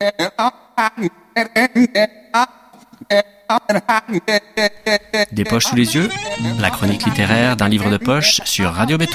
Des poches sous les yeux, la chronique littéraire d'un livre de poche sur Radio Béton.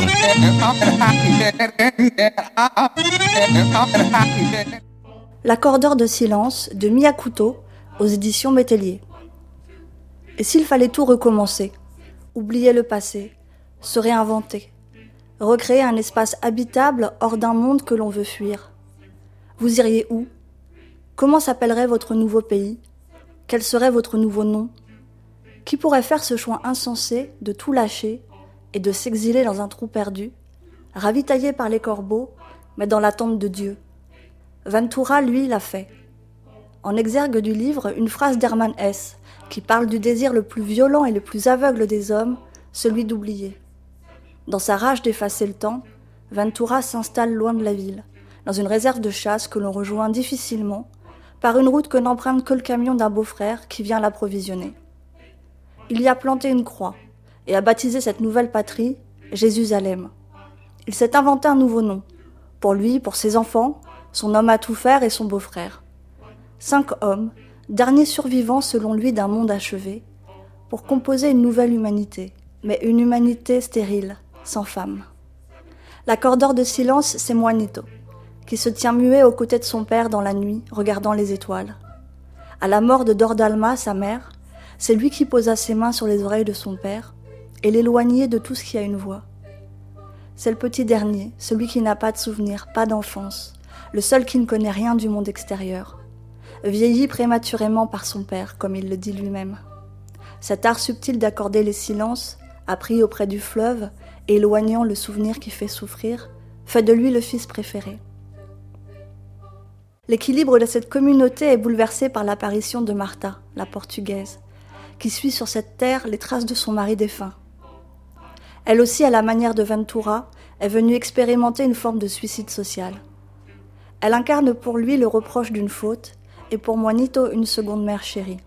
L'accordeur de silence de Miyakuto aux éditions Métellier. Et s'il fallait tout recommencer, oublier le passé, se réinventer, recréer un espace habitable hors d'un monde que l'on veut fuir, vous iriez où? Comment s'appellerait votre nouveau pays? Quel serait votre nouveau nom? Qui pourrait faire ce choix insensé de tout lâcher et de s'exiler dans un trou perdu, ravitaillé par les corbeaux, mais dans l'attente de Dieu? Ventura, lui, l'a fait. En exergue du livre, une phrase d'Hermann Hesse, qui parle du désir le plus violent et le plus aveugle des hommes, celui d'oublier. Dans sa rage d'effacer le temps, Ventura s'installe loin de la ville, dans une réserve de chasse que l'on rejoint difficilement, par une route que n'emprunte que le camion d'un beau-frère qui vient l'approvisionner. Il y a planté une croix et a baptisé cette nouvelle patrie Jérusalem. Il s'est inventé un nouveau nom, pour lui, pour ses enfants, son homme à tout faire et son beau-frère. 5 hommes, derniers survivants selon lui d'un monde achevé, pour composer une nouvelle humanité, mais une humanité stérile, sans femme. L'accordeur de silence, c'est Juanito, qui se tient muet aux côtés de son père dans la nuit, regardant les étoiles. À la mort de Dordalma, sa mère, c'est lui qui posa ses mains sur les oreilles de son père et l'éloignait de tout ce qui a une voix. C'est le petit dernier, celui qui n'a pas de souvenirs, pas d'enfance, le seul qui ne connaît rien du monde extérieur, vieilli prématurément par son père, comme il le dit lui-même. Cet art subtil d'accorder les silences, appris auprès du fleuve, éloignant le souvenir qui fait souffrir, fait de lui le fils préféré. L'équilibre de cette communauté est bouleversé par l'apparition de Martha, la portugaise, qui suit sur cette terre les traces de son mari défunt. Elle aussi, à la manière de Ventura, est venue expérimenter une forme de suicide social. Elle incarne pour lui le reproche d'une faute et pour Juanito une seconde mère chérie.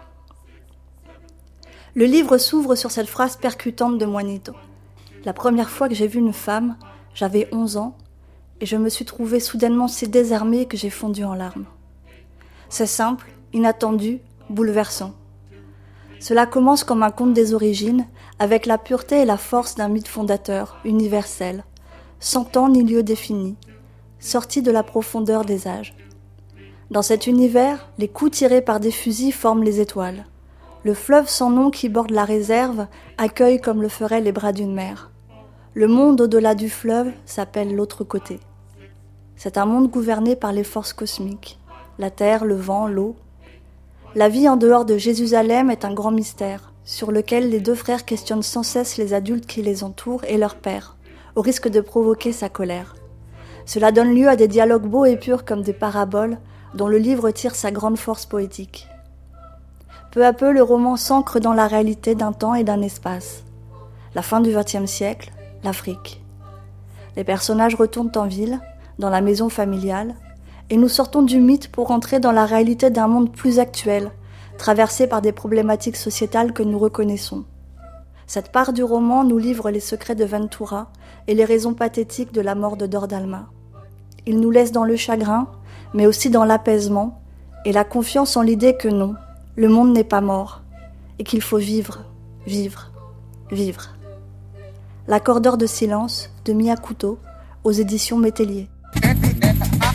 Le livre s'ouvre sur cette phrase percutante de Juanito. La première fois que j'ai vu une femme, j'avais 11 ans, et je me suis trouvée soudainement si désarmée que j'ai fondu en larmes. C'est simple, inattendu, bouleversant. Cela commence comme un conte des origines, avec la pureté et la force d'un mythe fondateur, universel, sans temps ni lieu défini, sorti de la profondeur des âges. Dans cet univers, les coups tirés par des fusils forment les étoiles. Le fleuve sans nom qui borde la réserve accueille comme le feraient les bras d'une mère. Le monde au-delà du fleuve s'appelle l'autre côté. C'est un monde gouverné par les forces cosmiques, la terre, le vent, l'eau. La vie en dehors de Jérusalem est un grand mystère, sur lequel les 2 frères questionnent sans cesse les adultes qui les entourent et leur père, au risque de provoquer sa colère. Cela donne lieu à des dialogues beaux et purs comme des paraboles, dont le livre tire sa grande force poétique. Peu à peu, le roman s'ancre dans la réalité d'un temps et d'un espace. La fin du XXe siècle, l'Afrique. Les personnages retournent en ville, dans la maison familiale, et nous sortons du mythe pour entrer dans la réalité d'un monde plus actuel, traversé par des problématiques sociétales que nous reconnaissons. Cette part du roman nous livre les secrets de Ventura et les raisons pathétiques de la mort de Dordalma. Il nous laisse dans le chagrin, mais aussi dans l'apaisement et la confiance en l'idée que non, le monde n'est pas mort, et qu'il faut vivre, vivre, vivre. L'accordeur de silence de Miyakuto aux éditions Métellier.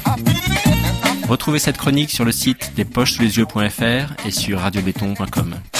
Retrouvez cette chronique sur le site despochessouslesyeux.fr et sur radiobéton.com.